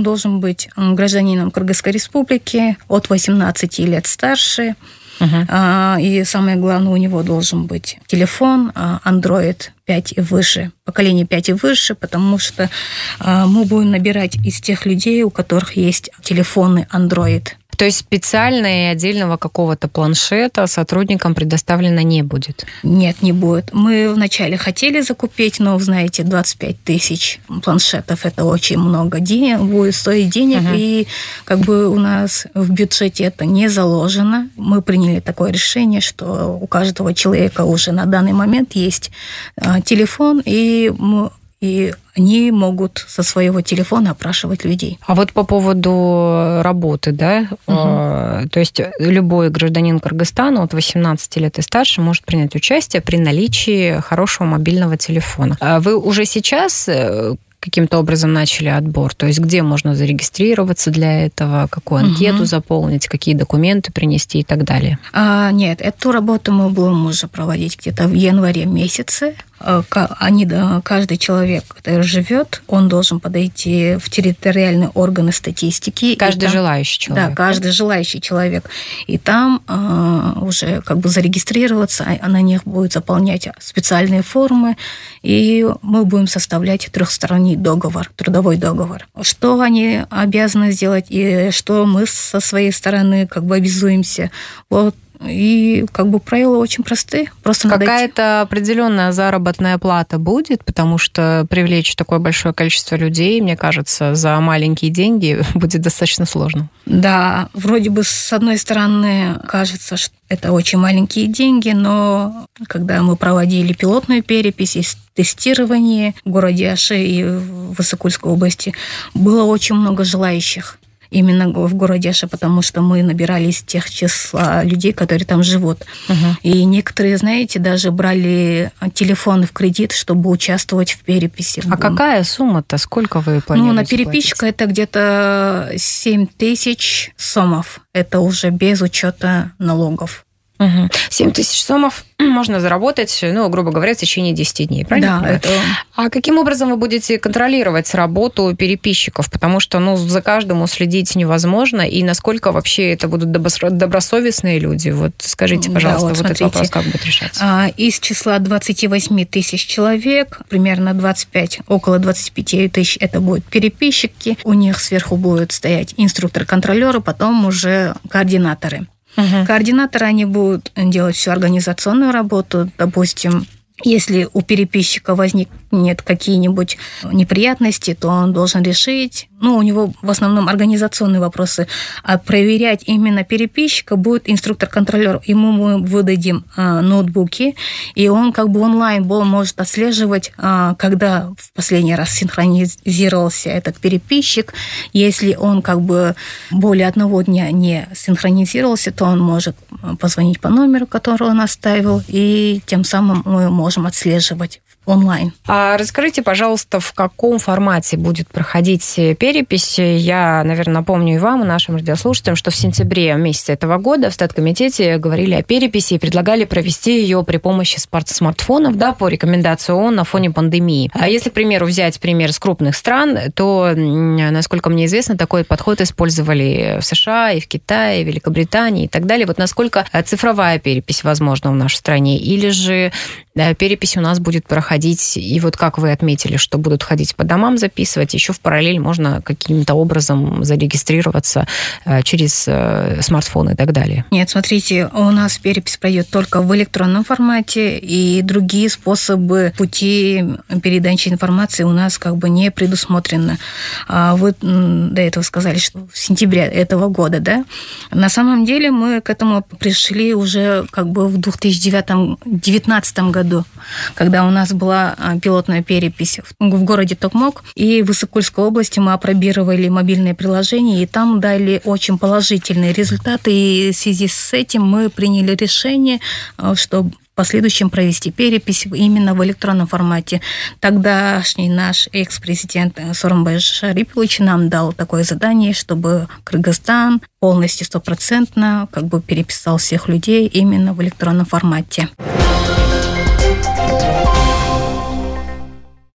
он должен быть гражданином Кыргызской республики, от 18 лет старше. И самое главное, у него должен быть телефон Android 5 и выше, поколение 5 и выше, потому что мы будем набирать из тех людей, у которых есть телефоны Android. То есть специально и отдельного какого-то планшета сотрудникам предоставлено не будет? Нет, не будет. Мы вначале хотели закупить, но, знаете, 25 тысяч планшетов – это очень много денег, будет стоить денег, и как бы у нас в бюджете это не заложено. Мы приняли такое решение, что у каждого человека уже на данный момент есть телефон, и они могут со своего телефона опрашивать людей. А вот по поводу работы, да, то есть любой гражданин Кыргызстана от 18 лет и старше может принять участие при наличии хорошего мобильного телефона. А вы уже сейчас каким-то образом начали отбор? То есть где можно зарегистрироваться для этого, какую анкету заполнить, какие документы принести и так далее? Нет, эту работу мы будем уже проводить где-то в январе месяце. Каждый человек, который живет, он должен подойти в территориальные органы статистики. Каждый желающий человек. Да, каждый желающий человек. И там уже как бы зарегистрироваться, на них будет заполнять специальные формы, и мы будем составлять трехсторонний договор, трудовой договор. Что они обязаны сделать и что мы со своей стороны как бы обязуемся. Вот. И как бы правила очень простые. Просто какая-то определенная заработная плата будет, потому что привлечь такое большое количество людей, мне кажется, за маленькие деньги будет достаточно сложно. Да, вроде бы с одной стороны кажется, что это очень маленькие деньги, но когда мы проводили пилотную перепись и тестирование в городе Аше и в Высокульской области, было очень много желающих. Именно в городе Аше, потому что мы набирали из тех числа людей, которые там живут. И некоторые, знаете, даже брали телефоны в кредит, чтобы участвовать в переписи. А какая сумма-то? Сколько вы планируете на переписчика это где-то 7 тысяч сомов. Это уже без учета налогов. 7 тысяч сомов можно заработать, грубо говоря, в течение 10 дней, правильно? Да. Это... А каким образом вы будете контролировать работу переписчиков? Потому что, за каждым уследить невозможно, и насколько вообще это будут добросовестные люди? Вот скажите, пожалуйста, этот вопрос как будет решаться? Из числа 28 тысяч человек, примерно около 25 тысяч это будут переписчики. У них сверху будут стоять инструктор-контролеры, потом уже координаторы. Координаторы, они будут делать всю организационную работу. Допустим, если у переписчика возникнет какие-нибудь неприятности, то он должен решить. У него в основном организационные вопросы. А проверять именно переписчика будет инструктор-контролер. Ему мы выдадим ноутбуки, и он как бы онлайн может отслеживать, когда в последний раз синхронизировался этот переписчик. Если он как бы более одного дня не синхронизировался, то он может позвонить по номеру, который он оставил, и тем самым мы можем отслеживать онлайн. А расскажите, пожалуйста, в каком формате будет проходить перепись? Я, наверное, напомню и вам, и нашим радиослушателям, что в сентябре месяце этого года в Статкомитете говорили о переписи и предлагали провести ее при помощи смартфонов, по рекомендации ООН на фоне пандемии. А если, к примеру, взять пример с крупных стран, то, насколько мне известно, такой подход использовали в США, и в Китае, и в Великобритании и так далее. Вот насколько цифровая перепись возможна в нашей стране? Или же перепись у нас будет проходить, и вот как вы отметили, что будут ходить по домам записывать, еще в параллель можно каким-то образом зарегистрироваться через смартфон и так далее? Нет, смотрите, у нас перепись пройдет только в электронном формате, и другие способы пути передачи информации у нас как бы не предусмотрены. Вы до этого сказали, что в сентябре этого года, да? На самом деле мы к этому пришли уже как бы в 2019 году, когда у нас была пилотная перепись в городе Токмок, и в Высокульской области мы опробировали мобильное приложение, и там дали очень положительные результаты, и в связи с этим мы приняли решение, что в последующем провести перепись именно в электронном формате. Тогдашний наш экс-президент Сооронбай Шарипович нам дал такое задание, чтобы Кыргызстан полностью 100% как бы переписал всех людей именно в электронном формате.